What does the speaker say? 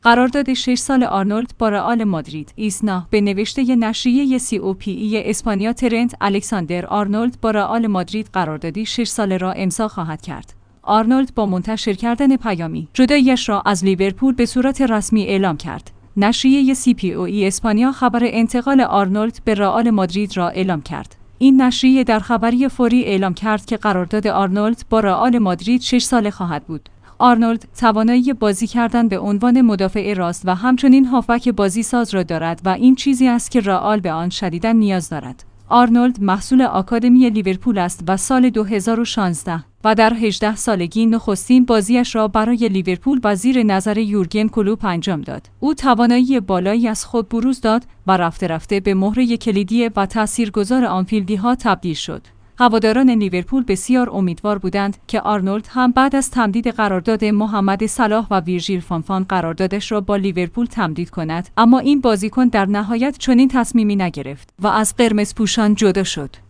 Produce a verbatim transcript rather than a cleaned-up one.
قرارداد شش سال آرنولد با رئال مادرید. ایسنا به نوشته نشریه سی او پی ای اسپانیا ترنت الکساندر آرنولد با رئال مادرید قراردادی شش ساله را امضا خواهد کرد. آرنولد با منتشر کردن پیامی جداییش را از لیورپول به صورت رسمی اعلام کرد. نشریه سی پی او ای اسپانیا خبر انتقال آرنولد به رئال مادرید را اعلام کرد. این نشریه در خبری فوری اعلام کرد که قرارداد آرنولد با رئال مادرید شش ساله خواهد بود. آرنولد توانایی بازی کردن به عنوان مدافع راست و همچنین هافبک بازیساز را دارد و این چیزی است که رئال به آن شدیداً نیاز دارد. آرنولد محصول آکادمی لیورپول است و سال دو هزار و شانزده و در هجده سالگی نخستین بازیش را برای لیورپول و زیر نظر یورگن کلوپ انجام داد. او توانایی بالایی از خود بروز داد و رفته رفته به مهره کلیدی و تاثیرگذار آنفیلدی‌ها تبدیل شد. هواداران لیورپول بسیار امیدوار بودند که آرنولد هم بعد از تمدید قرارداد محمد صلاح و ویرژیل فانفان قراردادش را با لیورپول تمدید کند، اما این بازیکن در نهایت چنین تصمیمی نگرفت و از قرمزپوشان جدا شد.